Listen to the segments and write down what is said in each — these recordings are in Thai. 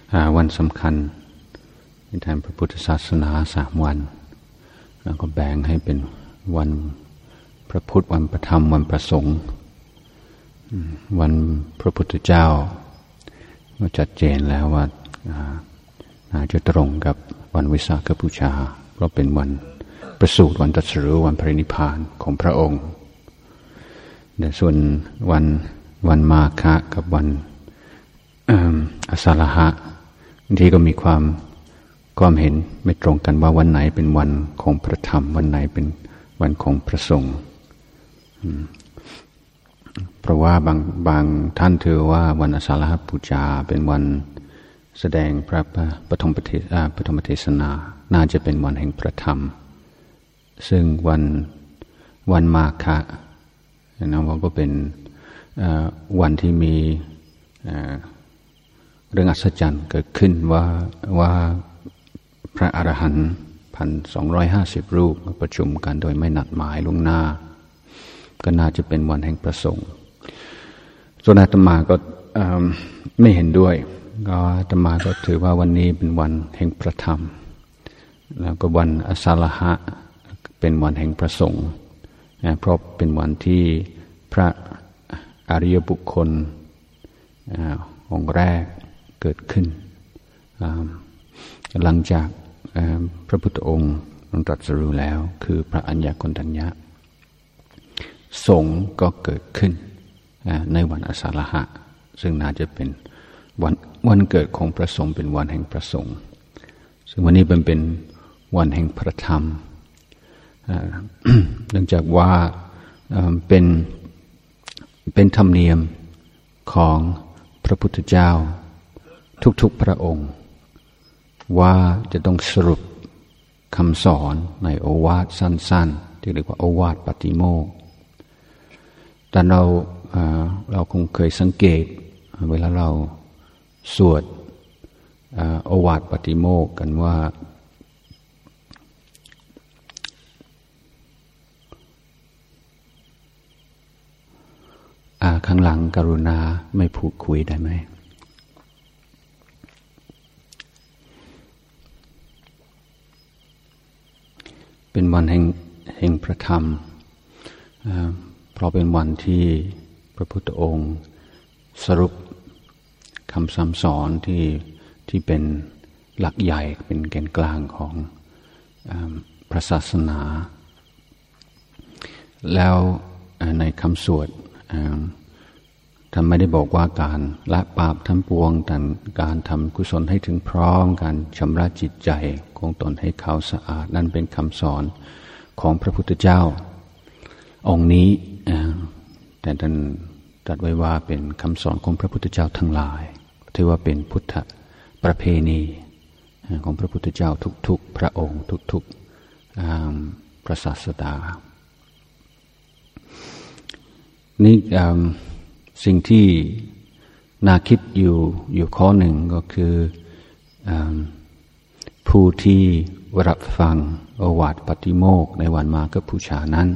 วันสำคัญในทางพระพุทธศาสนา3 วันแล้วก็แบ่งให้เป็นวันพระพุทธวันพระธรรมวันพระสงฆ์วันพระพุทธเจ้าก็ชัดเจนแล้วว่าน่าจะตรงกับวันวิสาขบูชาเพราะเป็นวันประสูติวันตรัสรู้วันพระนิพพานของพระองค์แต่ส่วนวันมาฆะกับวันอสาฬหะบางทีก็มีความเห็นไม่ตรงกันว่าวันไหนเป็นวันของพระธรรมวันไหนเป็นวันของพระสงฆ์เพราะว่าบางท่านถือว่าวันอสาฬหบูชาเป็นวันแสดงพระปฐมเทศนาน่าจะเป็นวันแห่งพระธรรมซึ่งวันมาฆะนะว่าก็เป็นวันที่มีเรื่องอัศจรรย์เกิดขึ้นว่าพระอรหันต์ 1,250 รูปมาประชุมกันโดยไม่นัดหมายล่วงหน้าก็น่าจะเป็นวันแห่งพระสงฆ์ส่วนอาตมาก็ไม่เห็นด้วยก็อาตมาก็ถือว่าวันนี้เป็นวันแห่งพระธรรมแล้วก็วันอสาฬหะเป็นวันแห่งพระสงฆ์เพราะเป็นวันที่พระอริยบุคคลองค์แรกเกิดขึ้นหลังจากพระพุทธองค์ตรัสรู้แล้วคือพระอัญญาโกณฑัญญะสงฆ์ก็เกิดขึ้นในวันอสาฬหะซึ่งน่าจะเป็นวันเกิดของพระสงฆ์เป็นวันแห่งพระสงฆ์ซึ่งวันนี้เป็นวันแห่งพระธรรมเนื่องจากว่าเป็นธรรมเนียมของพระพุทธเจ้าทุกๆพระองค์ว่าจะต้องสรุปคำสอนในโอวาทสั้นๆที่เรียกว่าโอวาทปาติโมกข์แต่เราคงเคยสังเกตเวลาเราสวดโอวาทปาติโมกข์กันว่าข้างหลังกรุณาไม่พูดคุยได้ไหมเป็นวันแห่งพระธรรมเพราะเป็นวันที่พระพุทธองค์สรุปคำสั่งสอนที่เป็นหลักใหญ่เป็นแกนกลางของพระศาสนาแล้วในคำสวดท่านไม่ได้บอกว่าการละบาปทั้งปวงการทำกุศลให้ถึงพร้อมการชำระจิตใจของตนให้ขาวสะอาดนั่นเป็นคำสอนของพระพุทธเจ้าองค์นี้แต่ท่านตรัสไว้ว่าเป็นคำสอนของพระพุทธเจ้าทั้งหลายถือว่าเป็นพุทธประเพณีของพระพุทธเจ้าทุกๆพระองค์ทุกๆพระศาสดานี่สิ่งที่น่าคิดอยู่ข้อหนึ่งก็คือผู้ที่รับฟังโอวาทปาติโมกข์ในวันมาฆบูชานั้น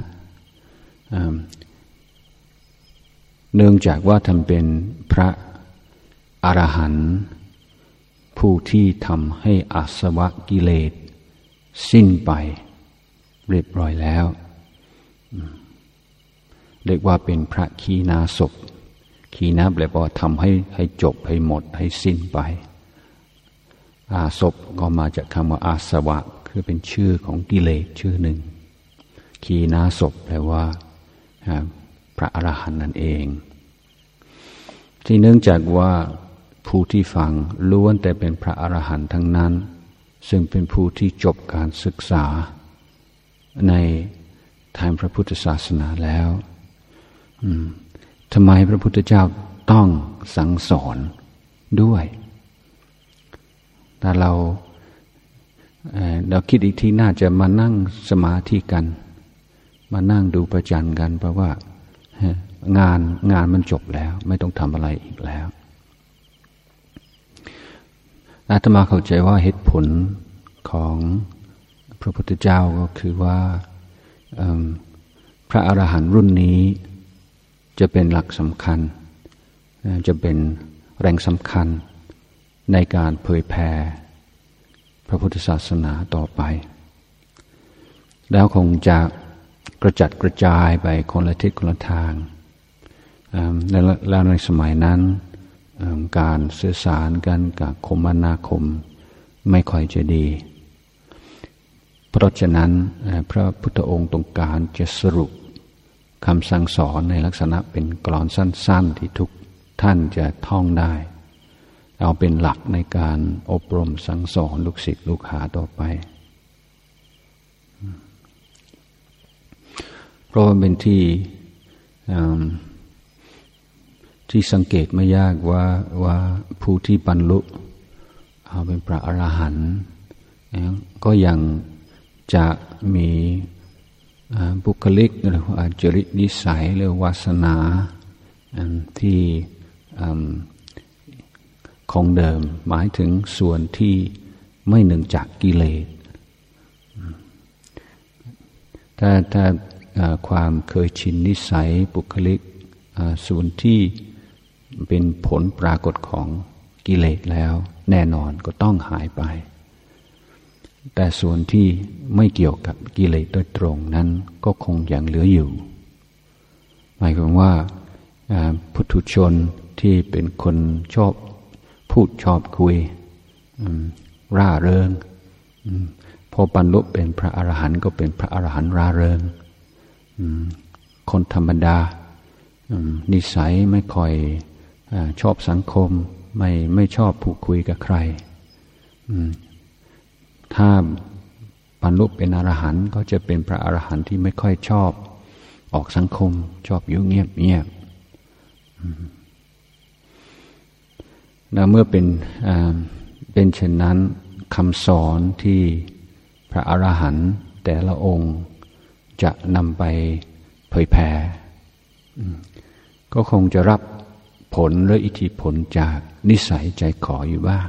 เนื่องจากว่าท่านเป็นพระอรหันต์ผู้ที่ทำให้อาสวะกิเลสสิ้นไปเรียบร้อยแล้วเรียกว่าเป็นพระขีณาสพขีณาแปลว่าทำให้จบให้หมดให้สิ้นไปอาสพก็มาจากคำว่าอาสวะคือเป็นชื่อของกิเลสชื่อหนึ่งขีณาสพแปลว่าพระอรหันต์นั่นเองที่เนื่องจากว่าผู้ที่ฟังล้วนแต่เป็นพระอรหันต์ทั้งนั้นซึ่งเป็นผู้ที่จบการศึกษาในทางพระพุทธศาสนาแล้วทำไมพระพุทธเจ้าต้องสั่งสอนด้วยถ้าเราคิดอีกทีน่าจะมานั่งสมาธิกันมานั่งดูประจันกันเพราะว่างานมันจบแล้วไม่ต้องทำอะไรอีกแล้วอาตมาเข้าใจว่าเหตุผลของพระพุทธเจ้าก็คือว่าพระอรหันต์รุ่นนี้จะเป็นหลักสำคัญจะเป็นแรงสำคัญในการเผยแผ่พระพุทธศาสนาต่อไปแล้วคงจะกระจัดกระจายไปคนละทิศคนละทางแล้วในสมัยนั้นการสื่อสารกันกับคมนาคมไม่ค่อยจะดีเพราะฉะนั้นพระพุทธองค์ต้องการจะสรุปคำสั่งสอนในลักษณะเป็นกลอนสั้นๆที่ทุกท่านจะท่องได้เอาเป็นหลักในการอบรมสั่งสอนลูกศิษย์ลูกหาต่อไปเพราะมันเป็นที่สังเกตไม่ยากว่าผู้ที่บรรลุเป็นพระอรหันต์ก็ยังจะมีบุคลิกหรือว่าจริตนิสัยหรือวาสนาที่คงเดิมหมายถึงส่วนที่ไม่หนึ่งจากกิเลสถ้าความเคยชินนิสัยบุคลิกส่วนที่เป็นผลปรากฏของกิเลสแล้วแน่นอนก็ต้องหายไปแต่ส่วนที่ไม่เกี่ยวกับกิเลสโดยตรงนั้นก็คงยังเหลืออยู่หมายความว่าปุถุชนที่เป็นคนชอบพูดชอบคุยร่าเริงพอบรรลุเป็นพระอรหันต์ก็เป็นพระอรหันต์ร่าเริงคนธรรมดานิสัยไม่ค่อยชอบสังคมไม่ชอบพูดคุยกับใครถ้าบรรลุเป็นอรหันต์ก็จะเป็นพระอรหันต์ที่ไม่ค่อยชอบออกสังคมชอบอยู่เงียบแล้วเมื่อเป็นเช่นนั้นคำสอนที่พระอรหันต์แต่ละองค์จะนำไปเผยแผ่ก็คงจะรับผลหรืออิทธิพลจากนิสัยใจคออยู่บ้าง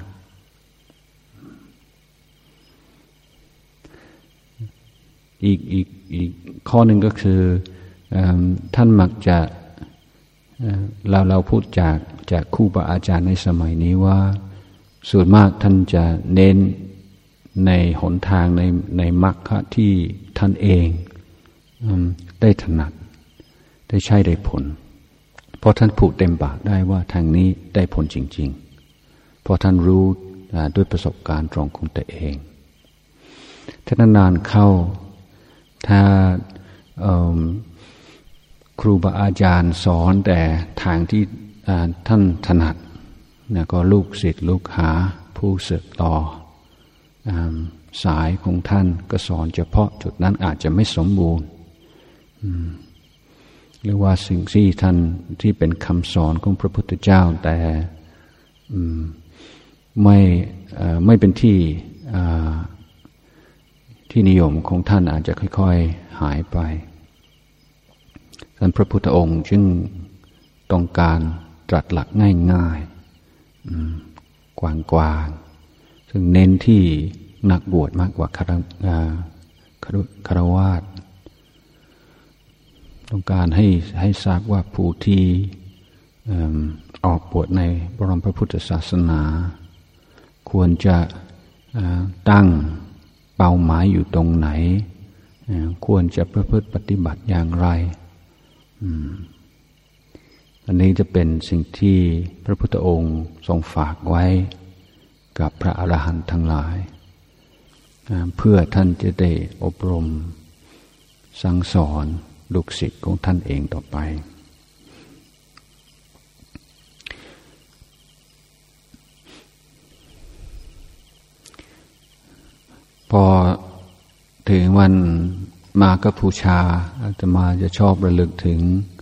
อีกข้อหนึ่งก็คือท่านมักจะเราพูดจากครูบาอาจารย์ในสมัยนี้ว่าส่วนมากท่านจะเน้นในหนทางในมรรคที่ท่านเองได้ถนัดได้ใช้ได้ผลเพราะท่านพูดเต็มปากได้ว่าทางนี้ได้ผลจริงๆเพราะท่านรู้ด้วยประสบการณ์ตรงของตัวเองถ้านานๆเข้าถ้าครูบาอาจารย์สอนแต่ทางที่ท่านถนัดก็ลูกศิษย์ลูกหาผู้ศึกต่อสายของท่านก็สอนเฉพาะจุดนั้นอาจจะไม่สมบูรณ์หรือว่าสิ่งที่ท่านที่เป็นคำสอนของพระพุทธเจ้าแต่ไม่เป็นที่นิยมของท่านอาจจะค่อยๆหายไปท่านพระพุทธองค์จึงต้องการตรัสหลักง่ายๆกว้างๆซึ่งเน้นที่นักบวชมากกว่าฆราวาสต้องการให้ทราบว่าผู้ที่ออกบวชในบรมพระพุทธศาสนาควรจะตั้งเป้าหมายอยู่ตรงไหนควรจะประพฤติปฏิบัติอย่างไรอันนี้จะเป็นสิ่งที่พระพุทธองค์ทรงฝากไว้กับพระอรหันต์ทั้งหลายเพื่อท่านจะได้อบรมสั่งสอนลูกศิษย์ของท่านเองต่อไปพอถึงวันมาฆบูชาอาตมาจะชอบระลึกถึง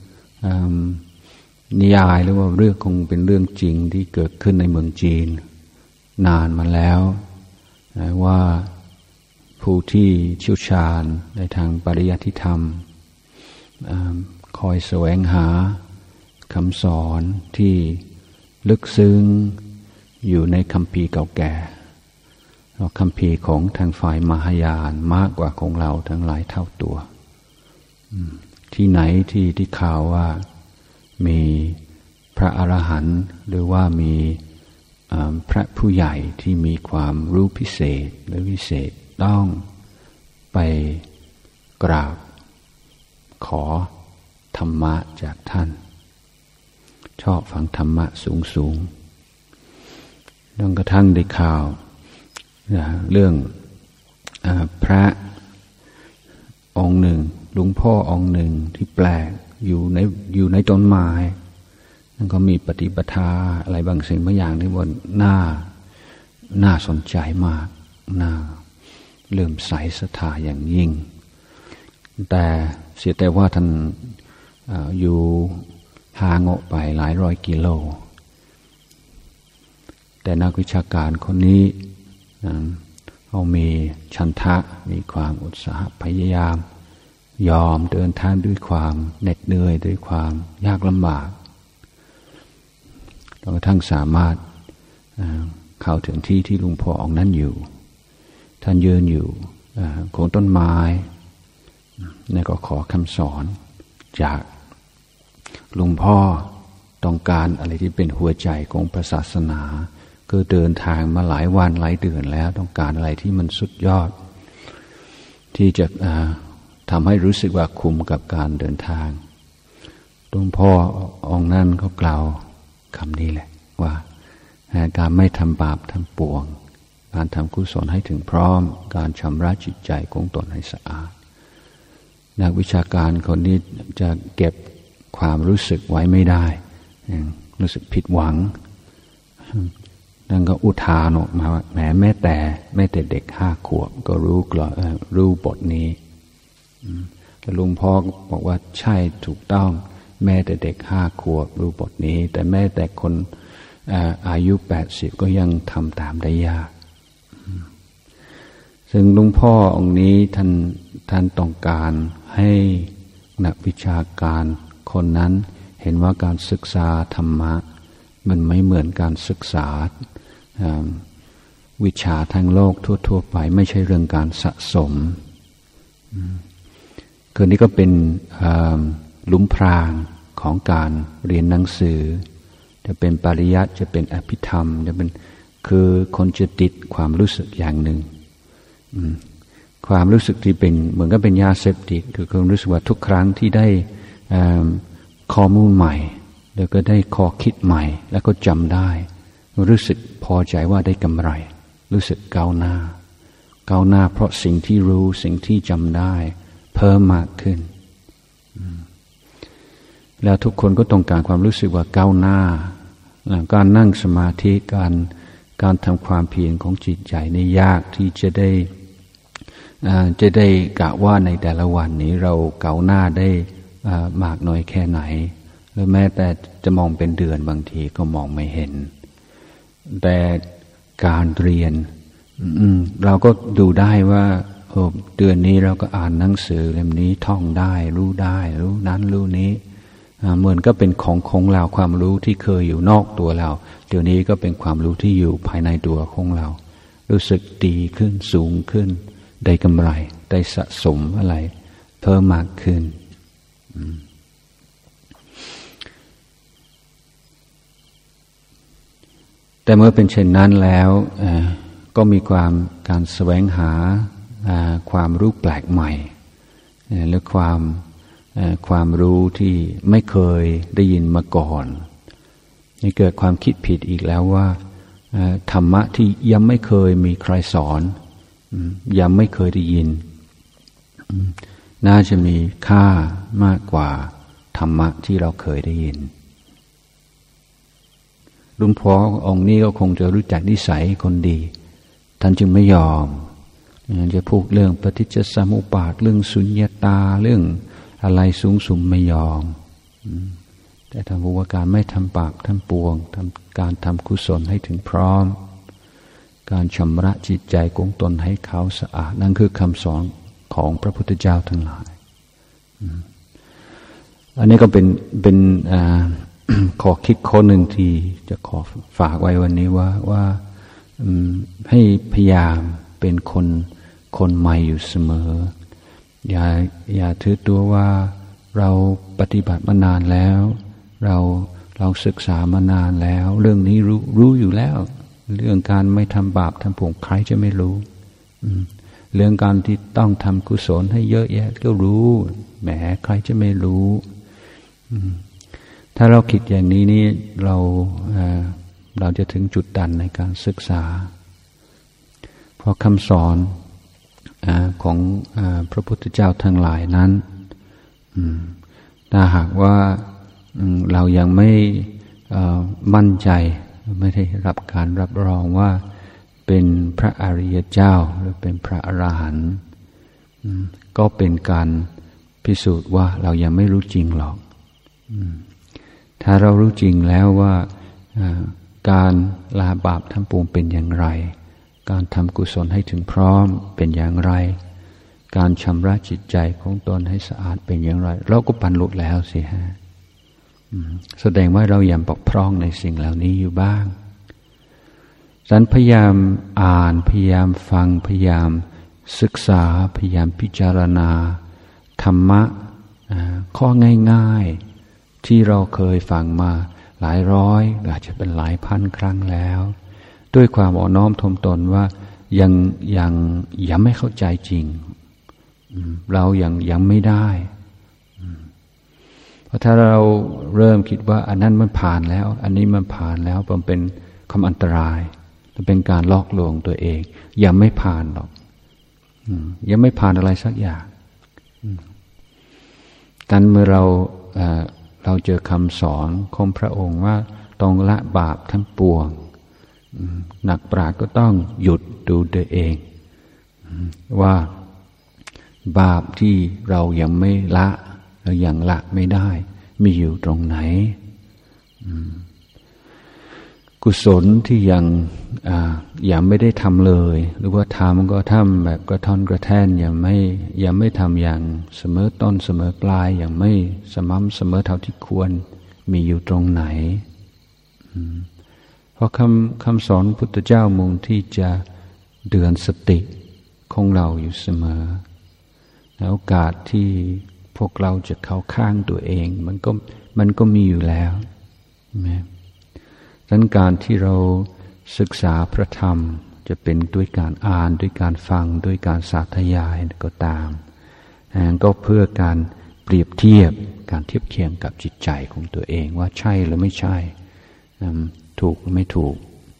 นิยายหรือว่าเรื่องคงเป็นเรื่องจริงที่เกิดขึ้นในเมืองจีนนานมาแล้วว่าผู้ที่เชี่ยวชาญในทางปริยัติธรรมคอยแสวงหาคำสอนที่ลึกซึ้งอยู่ในคัมภีร์เก่าแก่คัมภีร์ของทางฝ่ายมหายานมากกว่าของเราทั้งหลายเท่าตัวที่ไหนที่ข่าวว่ามีพระอรหันต์หรือว่ามีพระผู้ใหญ่ที่มีความรู้พิเศษหรือวิเศษต้องไปกราบขอธรรมะจากท่านชอบฟังธรรมะสูงจนกระทั่งได้ข่าวเรื่องพระองค์หนึ่งหลวงพ่อองค์หนึ่งที่แปลกอยู่ในต้นไม้นั่นก็มีปฏิปทาอะไรบางสิ่งบางอย่างที่ว่าน่าสนใจมากน่าเลื่อมใสศรัทธาอย่างยิ่งแต่เสียแต่ว่าท่านอยู่ห่างออกไปหลายร้อยกิโลแต่นักวิชาการคนนี้เขามีฉันทะมีความอุตสาหะพยายามยอมเดินทางด้วยความเหน็ดเหนื่อยด้วยความยากลำบากจนกระทั่งสามารถเข้าถึงที่ที่หลวงพ่อองค์นั้นอยู่ท่านยืนอยู่โคนต้นไม้แล้วก็ขอคำสอนจากหลวงพ่อต้องการอะไรที่เป็นหัวใจของศาสนาก็เดินทางมาหลายวันหลายเดือนแล้วต้องการอะไรที่มันสุดยอดที่จะทำให้รู้สึกว่าคุ้มกับการเดินทางหลวงพ่อองค์นั้นเขากล่าวคำนี้แหละว่าการไม่ทำบาปทำปวงการทำกุศลให้ถึงพร้อมการชำระจิตใจของตนให้สะอาดนักวิชาการคนนี้จะเก็บความรู้สึกไว้ไม่ได้รู้สึกผิดหวังนั่นก็อุทานออกมาว่าแม้แต่เด็ก5 ขวบก็รู้บทนี้แต่ลุงพ่อบอกว่าใช่ถูกต้องแม้แต่เด็ก5 ขวบรู้บทนี้แต่แม้แต่คนอายุ80ก็ยังทำตามได้ยากซึ่งลุงพ่อองค์นี้ท่านต้องการให้นักวิชาการคนนั้นเห็นว่าการศึกษาธรรมะมันไม่เหมือนการศึกษาวิชาทางโลกทั่วๆไปไม่ใช่เรื่องการสะสมคือนี่ก็เป็นหลุมพรางของการเรียนหนังสือจะเป็นปริยัติจะเป็นอภิธรรมจะเป็นคือคนจะติดความรู้สึกอย่างหนึ่งความรู้สึกที่เป็นเหมือนกับเป็นยาเสพติดคือความรู้สึกว่าทุกครั้งที่ได้ข้อมูลใหม่แล้วก็ได้ข้อคิดใหม่แล้วก็จำได้รู้สึกพอใจว่าได้กำไรรู้สึกก้าวหน้าเพราะสิ่งที่รู้สิ่งที่จำได้เพิ่มมากขึ้นแล้วทุกคนก็ต้องการความรู้สึกว่าก้าวหน้าการนั่งสมาธิการทำความเพียรของจิตใจนี่ยากที่จะได้กะว่าในแต่ละวันนี้เราก้าวหน้าได้มากน้อยแค่ไหนหรือแม้แต่จะมองเป็นเดือนบางทีก็มองไม่เห็นแต่การเรียนเราก็ดูได้ว่าเดือนนี้เราก็อ่านหนังสือเล่มนี้ท่องได้รู้นั้นรู้นี้เหมือนก็เป็นของเราความรู้ที่เคยอยู่นอกตัวเราเดี๋ยวนี้ก็เป็นความรู้ที่อยู่ภายในตัวของเรารู้สึกดีขึ้นสูงขึ้นได้กำไรได้สะสมอะไรเพิ่มมากขึ้นแต่เมื่อเป็นเช่นนั้นแล้วก็มีการแสวงหาความรู้แปลกใหม่หรือความรู้ที่ไม่เคยได้ยินมาก่อนนี่เกิดความคิดผิดอีกแล้วว่าธรรมะที่ยังไม่เคยมีใครสอนยังไม่เคยได้ยินน่าจะมีค่ามากกว่าธรรมะที่เราเคยได้ยินหลวงพ่อองค์นี้ก็คงจะรู้จักนิสัยคนดีท่านจึงไม่ยอมจะพูดเรื่องปฏิจจสมุปบาทเรื่องสุญญตาเรื่องอะไรสูงไม่ยอมแต่ทำบุญการไม่ทำบาปทำปวงการทำกุศลให้ถึงพร้อมการชำระจิตใจของตนให้เขาสะอาดนั่นคือคำสอนของพระพุทธเจ้าทั้งหลายอันนี้ก็เป็นขอคิดข้อหนึ่งที่จะขอฝากไว้วันนี้ว่าให้พยายามเป็นคนใหม่อยู่เสมออย่าถือตัวว่าเราปฏิบัติมานานแล้วเราศึกษามานานแล้วเรื่องนี้รู้อยู่แล้วเรื่องการไม่ทำบาปทำบุญใครจะไม่รู้เรื่องการที่ต้องทำกุศลให้เยอะแยะก็รู้แหมใครจะไม่รู้ถ้าเราคิดอย่างนี้นี่เราจะถึงจุดดันในการศึกษาเพราะคำสอนของพระพุทธเจ้าทั้งหลายนั้นถ้าหากว่าเรายังไม่มั่นใจไม่ได้รับการรับรองว่าเป็นพระอริยเจ้าหรือเป็นพระอรหันต์ก็เป็นการพิสูจน์ว่าเรายังไม่รู้จริงหรอกถ้าเรารู้จริงแล้วว่าการละบาปทำบุญเป็นอย่างไรการทำกุศลให้ถึงพร้อมเป็นอย่างไรการชำระจิตใจของตนให้สะอาดเป็นอย่างไรเราก็บรรลุแล้วสิฮะแสดงว่าเรายังบกพร่องในสิ่งเหล่านี้อยู่บ้างฉันพยายามอ่านพยายามฟังพยายามศึกษาพยายามพิจารณาธรรมะข้อง่ายๆที่เราเคยฟังมาหลายร้อยอาจจะเป็นหลายพันครั้งแล้วด้วยความอ่อนน้อมถ่อมตนว่ายังไม่เข้าใจจริงเรายังไม่ได้เพราะถ้าเราเริ่มคิดว่าอันนั้นมันผ่านแล้วอันนี้มันผ่านแล้วมันเป็นความอันตรายมันเป็นการลอกลวงตัวเองยังไม่ผ่านหรอกยังไม่ผ่านอะไรสักอย่าง但เมื่อเราเจอคำสอนของพระองค์ว่าต้องละบาปทั้งปวงนักปราชญ์ก็ต้องหยุดดูตัวเองว่าบาปที่เรายังไม่ละเรายังละไม่ได้มีอยู่ตรงไหนกุศลที่ยังไม่ได้ทำเลยหรือว่าทำก็ทำแบบกระท่อนกระแท่นยังไม่ทำอย่างเสมอต้นเสมอปลายยังไม่สม่ำเสมอเท่าที่ควรมีอยู่ตรงไหนเพราะคำสอนพุทธเจ้ามุ่งที่จะเตือนสติของเราอยู่เสมอแล้วโอกาสที่พวกเราจะเข้าข้างตัวเองมันก็มีอยู่แล้วดังนั้นการที่เราศึกษาพระธรรมจะเป็นด้วยการอ่านด้วยการฟังด้วยการสาธยายก็ตามก็เพื่อการเปรียบเทียบการเทียบเคียงกับจิตใจของตัวเองว่าใช่หรือไม่ใช่ถูกหรือไม่ถูก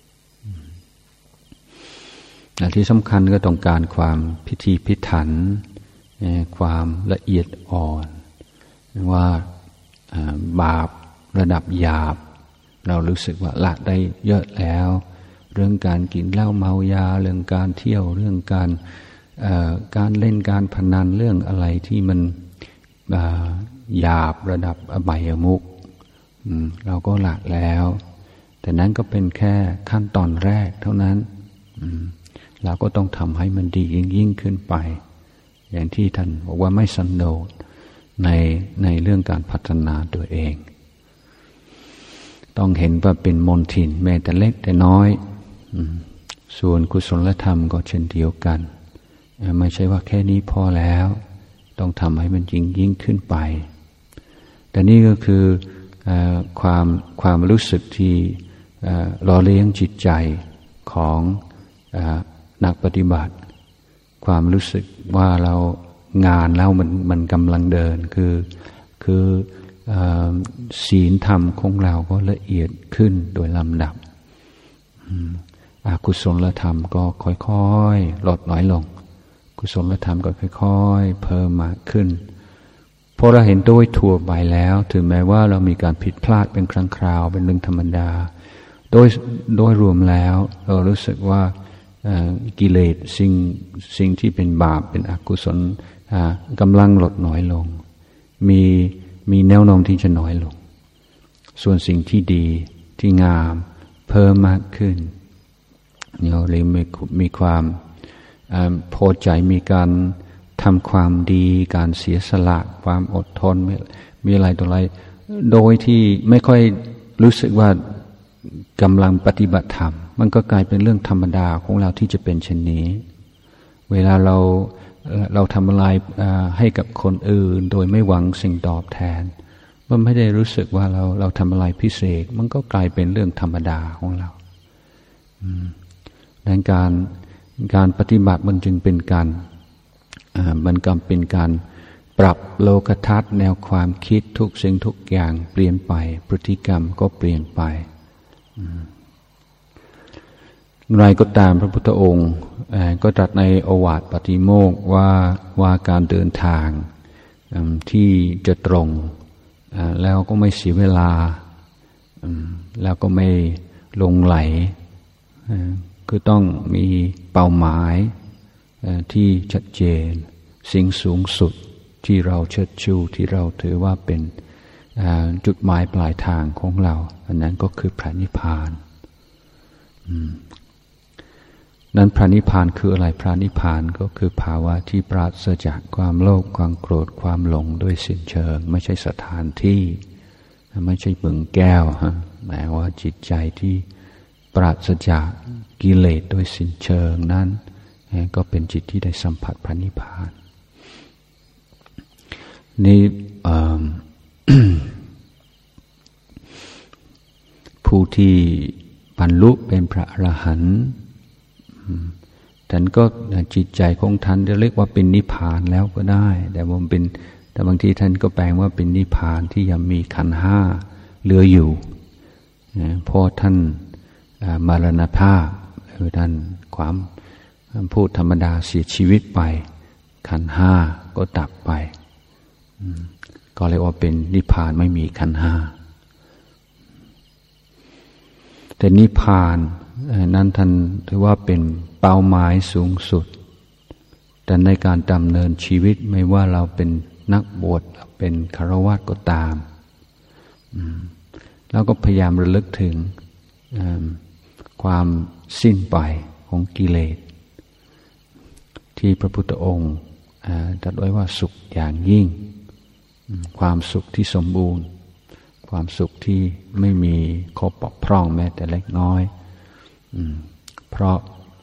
และที่สำคัญก็ต้องการความพิถีพิถันความละเอียดอ่อนว่าบาประดับหยาบเรารู้สึกว่าละได้เยอะแล้วเรื่องการกินเหล้าเมายาเรื่องการเที่ยวเรื่องการเล่นการพนันเรื่องอะไรที่มันหยาบระดับอบายมุขเราก็ละแล้วแต่นั้นก็เป็นแค่ขั้นตอนแรกเท่านั้นเราก็ต้องทำให้มันดียิ่งขึ้นไปอย่างที่ท่านบอกว่าไม่สันโดษในเรื่องการพัฒนาตัวเองต้องเห็นว่าเป็นมนทินแม้แต่เล็กแต่น้อยส่วนกุศลธรรมก็เช่นเดียวกันไม่ใช่ว่าแค่นี้พอแล้วต้องทำให้มันยิ่งขึ้นไปแต่นี่ก็คือความรู้สึกที่หล่อเลี้ยงจิตใจของนักปฏิบัติความรู้สึกว่าเรางานแล้วมันกำลังเดินคือศีลธรรมของเราก็ละเอียดขึ้นโดยลำดับอกุศลธรรมก็ค่อยๆลดน้อยลงกุศลธรรมก็ค่อยๆเพิ่มมากขึ้นพอเราเห็นโดยทั่วไปแล้วถึงแม้ว่าเรามีการผิดพลาดเป็นครั้งคราวเป็นเรื่องธรรมดาโดยรวมแล้วเรารู้สึกว่ากิเลสสิ่งที่เป็นบาปเป็นอกุศลกำลังลดน้อยลงมีแนวโน้มที่จะน้อยลงส่วนสิ่งที่ดีที่งามเพิ่มมากขึ้นเราเลยมีความพอใจมีการทำความดีการเสียสละความอดทนมีอะไรต่ออะไรโดยที่ไม่ค่อยรู้สึกว่ากำลังปฏิบัติธรรมมันก็กลายเป็นเรื่องธรรมดาของเราที่จะเป็นเช่นนี้เวลาเราทำอะไรให้กับคนอื่นโดยไม่หวังสิ่งตอบแทนมันไม่ได้รู้สึกว่าเราทำอะไรพิเศษมันก็กลายเป็นเรื่องธรรมดาของเราดังการปฏิบัติมันจึงเป็นการมันก็เป็นการปรับโลกทัศน์แนวความคิดทุกสิ่งทุกอย่างเปลี่ยนไปพฤติกรรมก็เปลี่ยนไปอะไรก็ตามพระพุทธองค์ก็ตรัสในโอวาทปาติโมกข์ว่าการเดินทางที่จะตรงแล้วก็ไม่เสียเวลาแล้วก็ไม่หลงไหลคือต้องมีเป้าหมายที่ชัดเจนสิ่งสูงสุดที่เราเชิดชูที่เราถือว่าเป็นจุดหมายปลายทางของเราอันนั้นก็คือพระนิพพานนั้นพระนิพพานคืออะไรพระนิพพานก็คือภาวะที่ปราศจากความโลภความโกรธความหลงด้วยสิ้นเชิงไม่ใช่สถานที่ไม่ใช่บึงแก้วหมายว่าจิตใจที่ปราศจากกิเลสด้วยสิ้นเชิงนั้นก็เป็นจิตที่ได้สัมผัสพระนิพพานนี่ ผู้ที่บรรลุเป็นพระอรหันต์ท่านก็จิตใจของท่านจะเรียกว่าเป็นนิพพานแล้วก็ได้แต่บางทีท่านก็แปลงว่าเป็นนิพพานที่ยังมีขันธ์ห้าเหลืออยู่เพราะท่านมรณภาพคือท่านความพูดธรรมดาเสียชีวิตไปขันธ์ห้าก็ดับไปก็เรียกว่าเป็นนิพพานไม่มีขันธ์ห้าแต่นิพพานนั้นท่านถือว่าเป็นเป้าหมายสูงสุดแต่ในการดำเนินชีวิตไม่ว่าเราเป็นนักบวชเป็นฆราวาสก็ตามแล้วก็พยายามระลึกถึงความสิ้นไปของกิเลสที่พระพุทธองค์ตรัสไว้ว่าสุขอย่างยิ่งความสุขที่สมบูรณ์ความสุขที่ไม่มีข้อบกพร่องแม้แต่เล็กน้อยเพราะ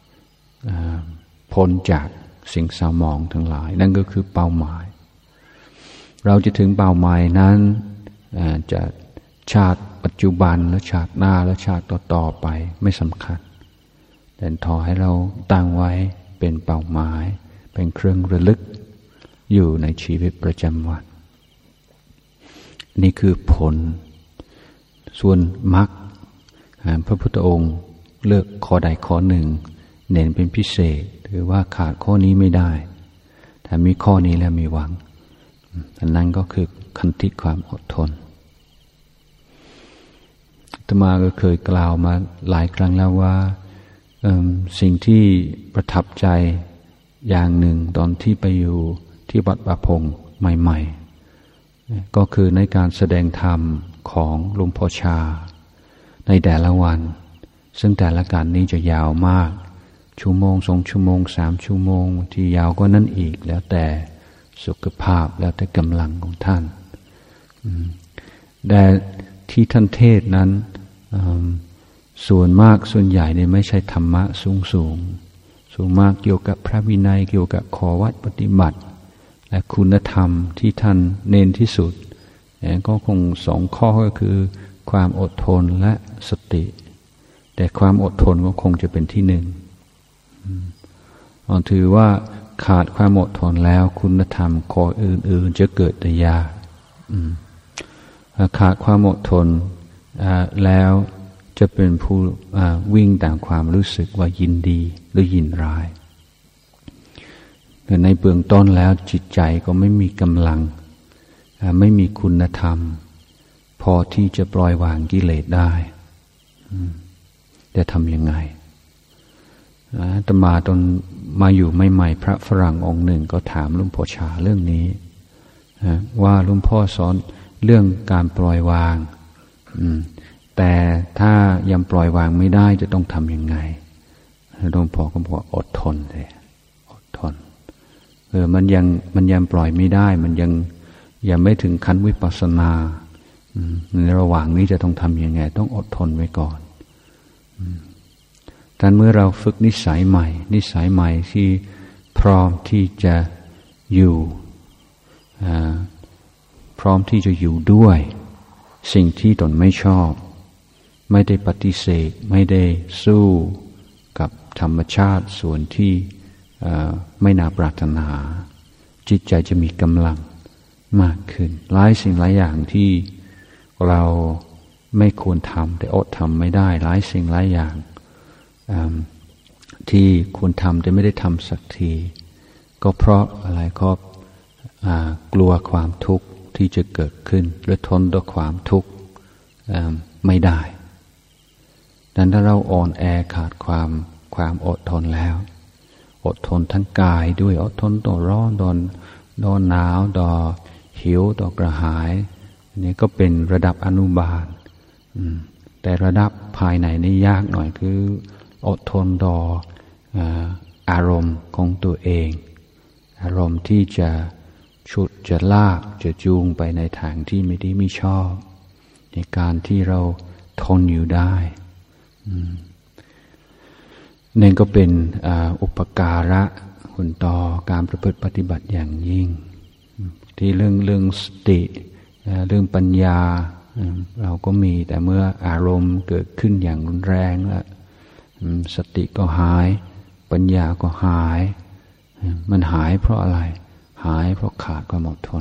พ้นจากสิ่งเศร้าหมองทั้งหลายนั่นก็คือเป้าหมายเราจะถึงเป้าหมายนั้นจะชาติปัจจุบันและชาติหน้าและชาติต่อๆไปไม่สำคัญแต่ขอให้เราตั้งไว้เป็นเป้าหมายเป็นเครื่องระลึกอยู่ในชีวิตประจำวันนี่คือผลส่วนมรรคพระพุทธองค์เลือกข้อใดข้อหนึ่งเน้นเป็นพิเศษถือว่าขาดข้อนี้ไม่ได้ถ้ามีข้อนี้แล้วมีหวังอันนั้นก็คือขันติความอดทนอาตมาก็เคยกล่าวมาหลายครั้งแล้วว่าสิ่งที่ประทับใจอย่างหนึ่งตอนที่ไปอยู่ที่วัดป่าพงใหม่ๆก็คือในการแสดงธรรมของหลวงพ่อชาในแต่ละวันซึ่งแต่ละการนี้จะยาวมากชั่วโมง2 ชั่วโมง3 ชั่วโมงที่ยาวก็นั่นอีกแล้วแต่สุขภาพแล้วแต่กำลังของท่านแต่ที่ท่านเทศนั้นส่วนมากส่วนใหญ่เนี่ยไม่ใช่ธรรมะสูงมากเกี่ยวกับพระวินัยเกี่ยวกับข้อวัดปฏิบัติและคุณธรรมที่ท่านเน้นที่สุดก็คง2 ข้อก็คือความอดทนและสติแต่ความอดทนก็คงจะเป็นที่หนึ่งถือว่าขาดความอดทนแล้วคุณธรรมข้ออื่นๆจะเกิดได้ยากขาดความอดทนแล้วจะเป็นผู้วิ่งตามความรู้สึกว่ายินดีหรือยินร้ายแต่ในเบื้องต้นแล้วจิตใจก็ไม่มีกำลังไม่มีคุณธรรมพอที่จะปล่อยวางกิเลสได้แต่ทำยังไงอาตมาตอนมาอยู่ใหม่ๆพระฝรั่งองค์หนึ่งก็ถามหลวงพ่อชาเรื่องนี้ว่าหลวงพ่อสอนเรื่องการปล่อยวางแต่ถ้ายังปล่อยวางไม่ได้จะต้องทำยังไงหลวงพ่อก็บอกอดทนเลยอดทนมันยังปล่อยไม่ได้มันยังไม่ถึงขั้นวิปัสสนาในระหว่างนี้จะต้องทำยังไงต้องอดทนไว้ก่อนแต่เมื่อเราฝึกนิสัยใหม่ที่พร้อมที่จะอยู่พร้อมที่จะอยู่ด้วยสิ่งที่ตนไม่ชอบไม่ได้ปฏิเสธไม่ได้สู้ธรรมชาติส่วนที่ไม่น่าปรารถนาจิตใจจะมีกำลังมากขึ้นหลายสิ่งหลายอย่างที่เราไม่ควรทำแต่อดทำไม่ได้หลายสิ่งหลายอย่างที่ควรทำแต่ไม่ได้ทำสักทีก็เพราะอะไรก็กลัวความทุกข์ที่จะเกิดขึ้นหรือทนต่อความทุกข์ไม่ได้ดังนั้นถ้าเราอ่อนแอขาดความอดทนแล้วอดทนทั้งกายด้วยอดทนต่อร้อนต่อหนาวต่อหิวต่อกระหายอันนี้ก็เป็นระดับอนุบาลแต่ระดับภายในนี่ยากหน่อยคืออดทนต่ออารมณ์ของตัวเองอารมณ์ที่จะฉุดจะลากจะจูงไปในทางที่ไม่ดีไม่ชอบในการที่เราทนอยู่ได้นั่นก็เป็นอุปการะคุณต่อการประพฤติปฏิบัติอย่างยิ่งที่เรื่องสติเรื่องปัญญาเราก็มีแต่เมื่ออารมณ์เกิดขึ้นอย่างรุนแรงแล้วสติก็หายปัญญาก็หายมันหายเพราะอะไรหายเพราะขาดความอดทน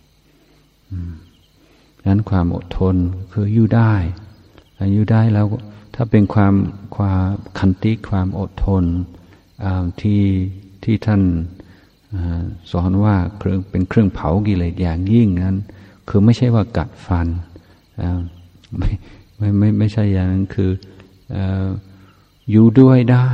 ดังนั้นความอดทนคืออยู่ได้แล้วถ้าเป็นความขันติความอดทนที่ท่านสอนว่าเป็นเครื่องเผากิเลสอย่างยิ่งนั้นคือไม่ใช่ว่ากัดฟันไม่ใช่อย่างนั้นคืออยู่ด้วยได้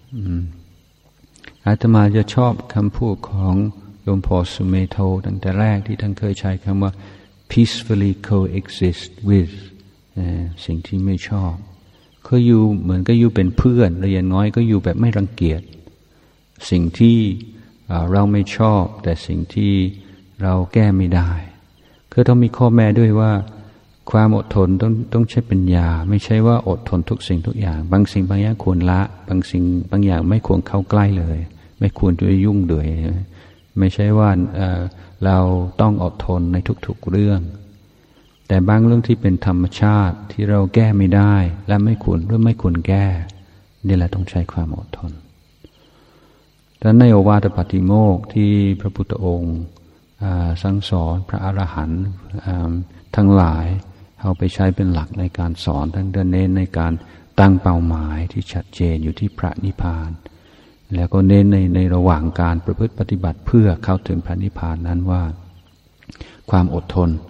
อาตมาจะชอบคำพูดของหลวงพ่อสุเมโธตั้งแต่แรกที่ท่านเคยใช้คำว่า peacefully coexist with สิ่งที่ไม่ชอบก็อยู่เหมือนก็อยู่เป็นเพื่อนและอย่างน้อยก็อยู่แบบไม่รังเกียจสิ่งที่เราไม่ชอบแต่สิ่งที่เราแก้ไม่ได้คือต้องมีข้อแม้ด้วยว่าความอดทนต้องใช้ปัญญาไม่ใช่ว่าอดทนทุกสิ่งทุกอย่างบางสิ่งบางอย่างควรละบางสิ่งบางอย่างไม่ควรเข้าใกล้เลยไม่ควรจะยุ่งด้วยไม่ใช่ว่าเราต้องอดทนในทุกๆเรื่องแต่บางเรื่องที่เป็นธรรมชาติที่เราแก้ไม่ได้และไม่ควรแก้นี่แหละต้องใช้ความอดทนดังนั้นในโอวาทปาติโมกข์ที่พระพุทธองค์สั่งสอนพระอรหันต์ทั้งหลายเอาไปใช้เป็นหลักในการสอนทั้งเน้นในการตั้งเป้าหมายที่ชัดเจนอยู่ที่พระนิพพานแล้วก็เน้นในระหว่างการประพฤติปฏิบัติเพื่อเข้าถึงพระนิพพานนั้นว่าความอดทน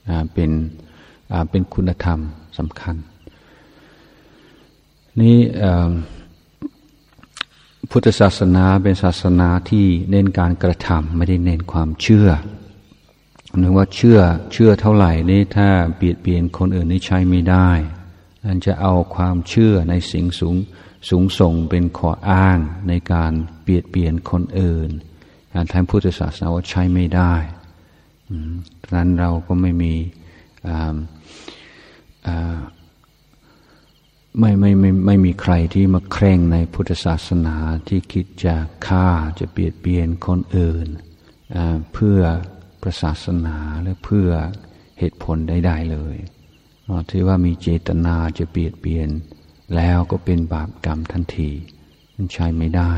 เป็นคุณธรรมสำคัญนี่พุทธศาสนาเป็นศาสนาที่เน้นการกระทำไม่ได้เน้นความเชื่อนึกว่าเชื่อเท่าไหร่นี่ถ้าเบียดเบียนคนอื่นนี่ใช้ไม่ได้อันจะเอาความเชื่อในสิ่งสูงส่งเป็นข้ออ้างในการเบียดเบียนคนอื่นทางพุทธศาสนาว่าใช้ไม่ได้ดังนั้นเราก็ไม่มีใครที่มาเคร่งในพุทธศาสนาที่คิดจะฆ่าจะเบียดเบียนคนอื่นเพื่อพระศาสนาหรือเพื่อเหตุผลใดๆเลยถือว่ามีเจตนาจะเบียดเบียนแล้วก็เป็นบาปกรรมทันทีมันใช้ไม่ได้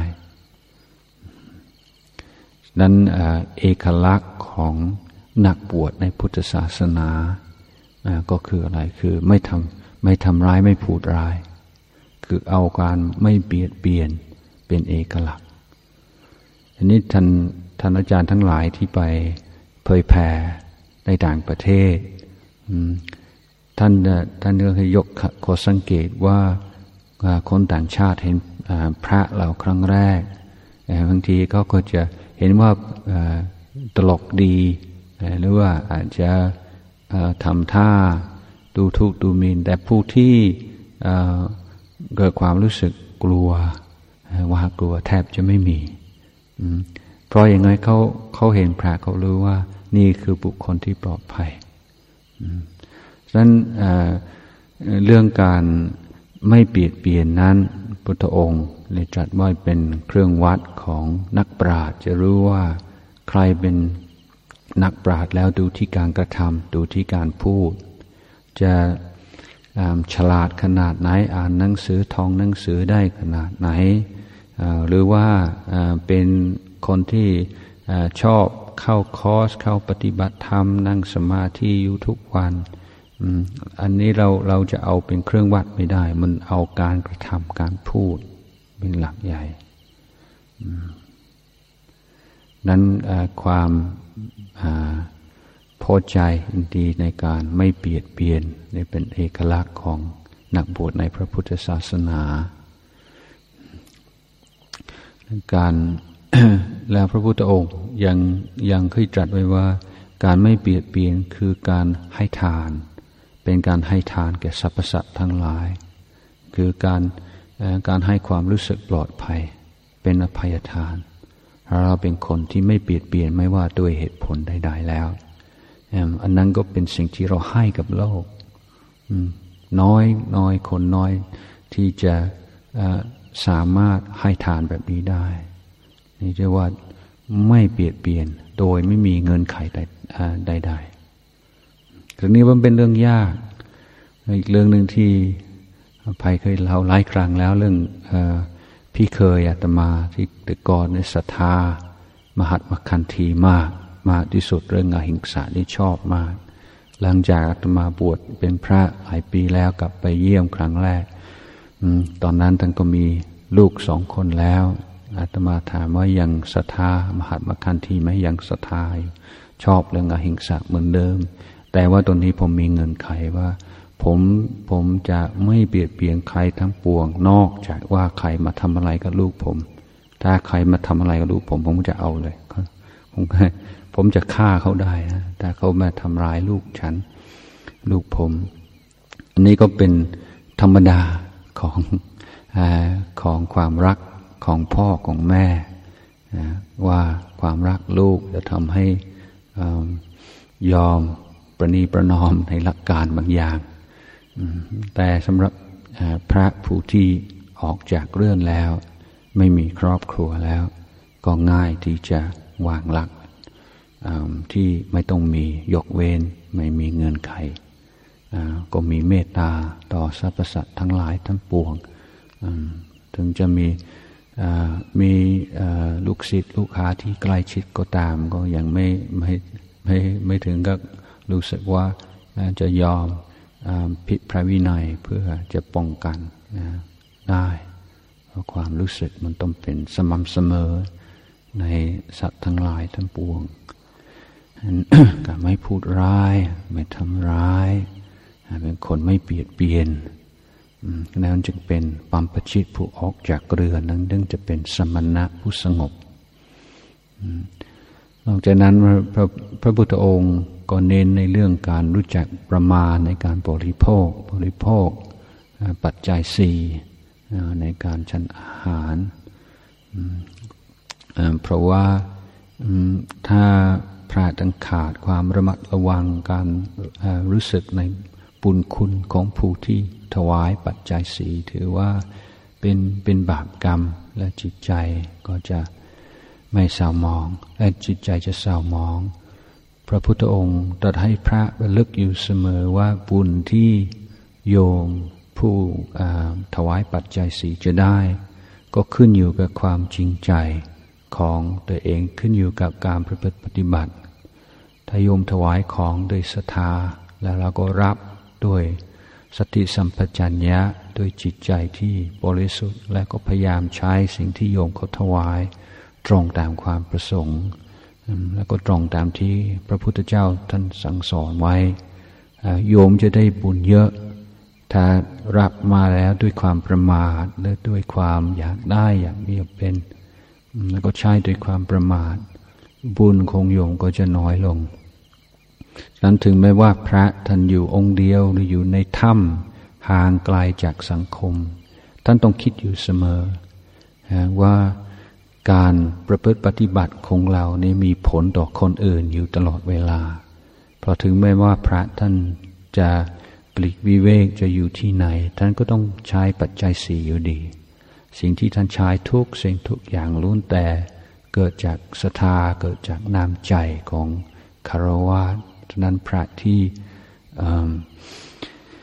นั้นเอกลักษณ์ของนักบวชในพุทธศาสนาก็คืออะไรคือไม่ทำร้ายไม่พูดร้ายคือเอาการไม่เบียดเบียนเป็นเอกลักษณ์อันนี้ท่านอาจารย์ทั้งหลายที่ไปเผยแผ่ในต่างประเทศท่านก็ให้ยกข้อสังเกตว่าคนต่างชาติเห็นพระเราครั้งแรกบางทีเขาก็จะเห็นว่าตลกดีหรือว่าอาจจะทำท่าดูทุกข์ดูหมิ่นแต่ผู้ที่เกิดความรู้สึกกลัวว่ากลัวแทบจะไม่มีเพราะอย่างไรเขาเห็นพระเขารู้ว่านี่คือบุคคลที่ปลอดภัยฉะนั้นเรื่องการไม่เบียดเบียนนั้นพุทธองค์เลยตรัสว่าเป็นเครื่องวัดของนักปราชญ์จะรู้ว่าใครเป็นนักปราชญ์แล้วดูที่การกระทำดูที่การพูดจะฉลาดขนาดไหนอ่านหนังสือท่องหนังสือได้ขนาดไหนหรือว่าเป็นคนที่ชอบเข้าคอร์สเข้าปฏิบัติธรรมนั่งสมาธิอยู่ทุกวันอันนี้เราจะเอาเป็นเครื่องวัดไม่ได้มันเอาการกระทำการพูดเป็นหลักใหญ่นั้นความพอใจดีในการไม่เบียดเบียนนี่เป็นเอกลักษณ์ของนักบวชในพระพุทธศาสนาการ แล้วพระพุทธองค์ยังเคยตรัสไว้ว่าการไม่เบียดเบียนคือการให้ทานเป็นการให้ทานแก่สรรพสัตว์ทั้งหลายคือการให้ความรู้สึกปลอดภัยเป็นอภัยทานเราเป็นคนที่ไม่เบียดเบียนไม่ว่าด้วยเหตุผลใดๆแล้วอันนั้นก็เป็นสิ่งที่เราให้กับโลกน้อยคนน้อยที่จะสามารถให้ทานแบบนี้ได้นี่เรียกว่าไม่เบียดเบียนโดยไม่มีเงื่อนไขใดๆเรื่องนี้มันเป็นเรื่องยากอีกเรื่องหนึ่งที่ภัยเคยเล่าหลายครั้งแล้วเรื่องพี่เคยอาตมาที่แต่ก่อนในศรัทธามหัตถคันธีมากที่สุดเรื่องอหิงสานี่ชอบมากหลังจากอาตมาบวชเป็นพระหลายปีแล้วกลับไปเยี่ยมครั้งแรกตอนนั้นท่านก็มีลูก2 คนแล้วอาตมาถามว่ายังศรัทธามหัตถคันธีไหมยังศรัทธาชอบเรื่องอหิงสาเหมือนเดิมแต่ว่าตอนนี้ผมมีเงื่อนไขว่าผมจะไม่เบียดเบียนใครทั้งปวงนอกจากว่าใครมาทำอะไรกับลูกผมถ้าใครมาทำอะไรกับลูกผมจะเอาเลยผมจะฆ่าเขาได้นะถ้าเขามาทำร้ายลูกฉันลูกผมอันนี้ก็เป็นธรรมดาของความรักของพ่อของแม่ว่าความรักลูกจะทำให้ยอมประนีประนอมในหลักการบางอย่างแต่สำหรับพระผู้ที่ออกจากเรือนแล้วไม่มีครอบครัวแล้วก็ง่ายที่จะวางหลักที่ไม่ต้องมียกเว้นไม่มีเงื่อนไขก็มีเมตตาต่อสรรพสัตว์ทั้งหลายทั้งปวงถึงจะมีลูกศิษย์ลูกหาที่ใกล้ชิดก็ตามก็ยังไม่ถึงกับรู้สึกว่าจะยอมผิดพระวินัยเพื่อจะป้องกันได้เพราะความรู้สึกมันต้องเป็นสม่ำเสมอในสัตว์ทั้งหลายทั้งปวง การไม่พูดร้ายไม่ทำร้ายเป็นคนไม่เบียดเบียนนั่นจึงเป็นปัมปชิตผู้ออกจากเรือนนั้นจึงจะเป็นสมณะผู้สงบนอกจากนั้นพระพุทธองค์ก็เน้นในเรื่องการรู้จักประมาณในการบริโภคปัจจัย4ในการฉันอาหารเพราะว่าถ้าพระตั้งขาดความระมัดระวังการรู้สึกในบุญคุณของผู้ที่ถวายปัจจัย4ถือว่าเป็นบาปกรรมและจิตใจก็จะไม่เศร้าหมองและจิตใจจะเศร้าหมองพระพุทธองค์ตรัสให้พระระลึกอยู่เสมอว่าบุญที่โยมผู้ถวายปัจจัย4จะได้ก็ขึ้นอยู่กับความจริงใจของตัวเองขึ้นอยู่กับการประพฤติปฏิบัติถ้าโยมถวายของโดยศรัทธาแล้วเราก็รับด้วยสติสัมปชัญญะด้วยจิตใจที่บริสุทธิ์และก็พยายามใช้สิ่งที่โยมเขาถวายตรงตามความประสงค์แล้วก็ตรงตามที่พระพุทธเจ้าท่านสั่งสอนไว้โยมจะได้บุญเยอะถ้ารับมาแล้วด้วยความประมาทและด้วยความอยากได้อยากมีเป็นแล้วก็ใช้ด้วยความประมาทบุญของโยมก็จะน้อยลงฉะนั้นถึงแม้ว่าพระท่านอยู่องค์เดียวหรืออยู่ในถ้ำห่างไกลจากสังคมท่านต้องคิดอยู่เสมอว่าการประพฤติปฏิบัติของเรานี่มีผลต่อคนอื่นอยู่ตลอดเวลาเพราะถึงแม้ว่าพระท่านจะปลีกวิเวกจะอยู่ที่ไหนท่านก็ต้องใช้ปัจจัย4อยู่ดีสิ่งที่ท่านใช้ทุกสิ่งทุกอย่างล้วนแต่เกิดจากศรัทธาเกิดจากน้ำใจของคฤหัสถ์ฉะนั้นพระ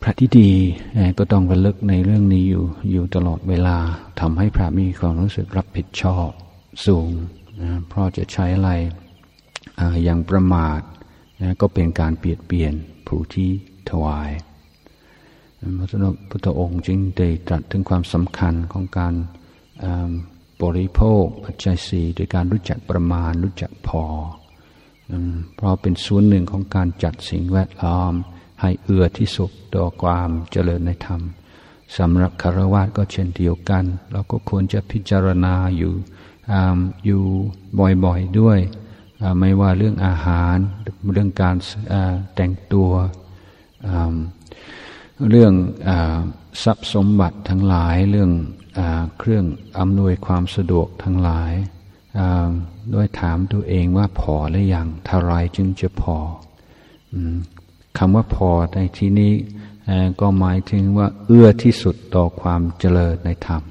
ระที่ดีก็ต้องระลึกในเรื่องนี้อยู่ตลอดเวลาทำให้พระมีความรู้สึกรับผิดชอบสูงนะเพราะจะใช้อะไรอย่างประมาทนะก็เป็นการเบียดเบียนผู้ที่ถวายพระพุทธองค์จึงได้ตรัสถึงความสำคัญของการบริโภคปัจจัยสี่โดยการรู้จักประมาณรู้จักพอเพราะเป็นส่วนหนึ่งของการจัดสิ่งแวดล้อมให้เอื้อที่สุดต่อความเจริญในธรรมสำหรับคฤหัสถ์ก็เช่นเดียวกันเราก็ควรจะพิจารณาอยู่บ่อยๆด้วยไม่ว่าเรื่องอาหารเรื่องการแต่งตัวเรื่องทรัพย์สมบัติทั้งหลายเรื่องเครื่องอำนวยความสะดวกทั้งหลายด้วยถามตัวเองว่าพอหรือยังเท่าไรจึงจะพอคำว่าพอในที่นี้ก็หมายถึงว่าเอื้อที่สุดต่อความเจริญในธรรม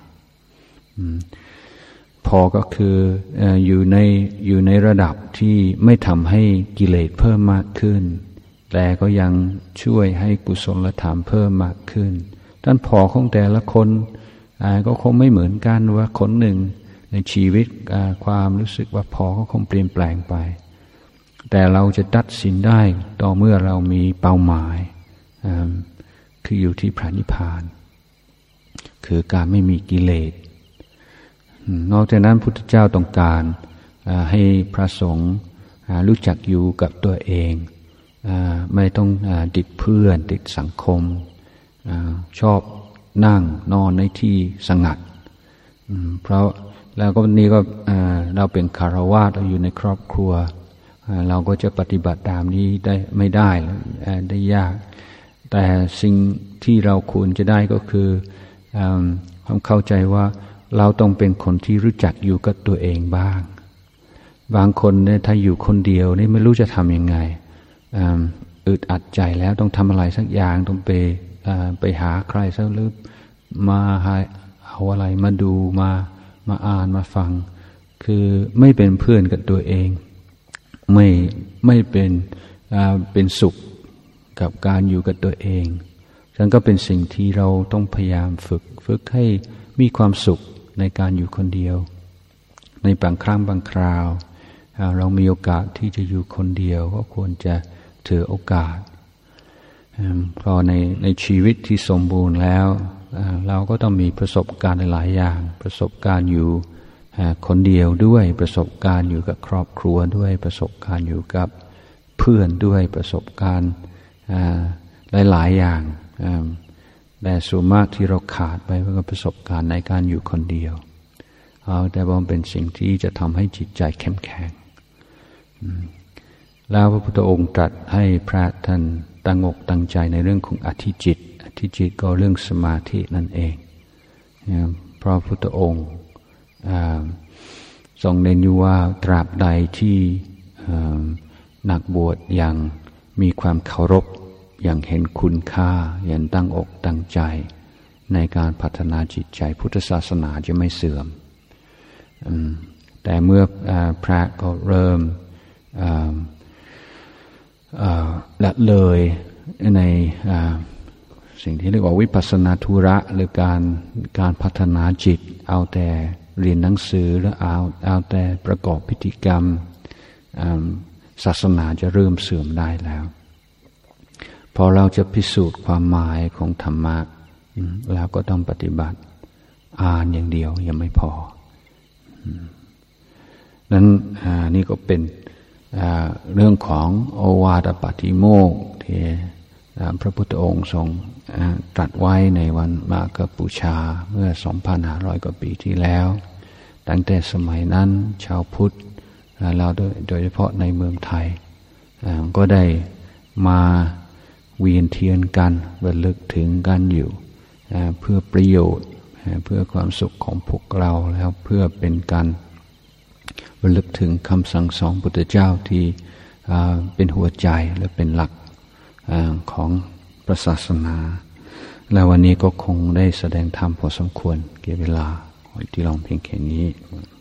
พอก็คืออยู่ในระดับที่ไม่ทำให้กิเลสเพิ่มมากขึ้นแต่ก็ยังช่วยให้กุศลธรรมเพิ่มมากขึ้นด้านพอของแต่ละคนก็คงไม่เหมือนกันว่าคนหนึ่งในชีวิตความรู้สึกว่าพอก็คงเปลี่ยนแปลงไปแต่เราจะตัดสินได้ต่อเมื่อเรามีเป้าหมายคืออยู่ที่พระนิพพานคือการไม่มีกิเลสนอกจากนั้นพุทธเจ้าต้องการให้พระสงฆ์รู้จักอยู่กับตัวเองไม่ต้องติดเพื่อนติดสังคมชอบนั่งนอนในที่สงัดเพราะแล้วก็วันนี้ก็เราเป็นคฤหัสถ์เราอยู่ในครอบครัวเราก็จะปฏิบัติตามนี้ได้ไม่ได้ยากแต่สิ่งที่เราควรจะได้ก็คือความเข้าใจว่าเราต้องเป็นคนที่รู้จักอยู่กับตัวเองบ้างบางคนเนี่ยถ้าอยู่คนเดียวนี่ไม่รู้จะทำยังไงอึดอัดใจแล้วต้องทำอะไรสักอย่างต้องไปหาใครสักหรือมาเอาอะไรมาดูมาอ่านมาฟังคือไม่เป็นเพื่อนกับตัวเองไม่เป็นสุขกับการอยู่กับตัวเองฉะนั้นก็เป็นสิ่งที่เราต้องพยายามฝึกให้มีความสุขในการอยู่คนเดียวในบางครั้งบางคราวเรามีโอกาสที่จะอยู่คนเดียวก็ควรจะถือโอกาสเพราะในชีวิตที่สมบูรณ์แล้วเราก็ต้องมีประสบการณ์หลายอย่างประสบการณ์อยู่คนเดียวด้วยประสบการณ์อยู่กับครอบครัวด้วยประสบการณ์อยู่กับเพื่อนด้วยประสบการณ์หลายๆอย่างแต่ส่วนมากที่เราขาดไปก็ประสบการณ์ในการอยู่คนเดียวแต่ว่าเป็นสิ่งที่จะทำให้จิตใจเข้มแข็งแล้วพระพุทธองค์ตรัสให้พระท่านตั้งอกตั้งใจในเรื่องของอธิจิตก็เรื่องสมาธินั่นเองเพราะพระพุทธองค์ทรงเน้นอยู่ว่าตราบใดที่นักบวชยังมีความเคารพอย่างเห็นคุณค่าอย่างตั้งอกตั้งใจในการพัฒนาจิตใจพุทธศาสนาจะไม่เสื่อมแต่เมื่อพระก็เริ่มละเลยในสิ่งที่เรียกว่าวิปัสสนาธุระหรือการพัฒนาจิตเอาแต่เรียนหนังสือแล้วเอาแต่ประกอบพิธีกรรมศาสนาจะเริ่มเสื่อมได้แล้วพอเราจะพิสูจน์ความหมายของธรรมะแล้วก็ต้องปฏิบัติอ่านอย่างเดียวยังไม่พอนั้นนี่ก็เป็นเรื่องของโอวาทปาติโมกข์ที่พระพุทธองค์ทรงตรัสไว้ในวันมาฆบูชาเมื่อ 2,500 กว่าปีที่แล้วตั้งแต่สมัยนั้นชาวพุทธเราโดยเฉพาะในเมืองไทยก็ได้มาเวียนเทียนกันระลึกถึงกันอยู่เพื่อประโยชน์เพื่อความสุขของพวกเราแล้วเพื่อเป็นการระลึกถึงคำสั่งสอนพุทธเจ้าที่เป็นหัวใจและเป็นหลักของพระศาสนาและวันนี้ก็คงได้แสดงธรรมพอสมควรเกี่ยวเวลาที่ลองเพียงแค่นี้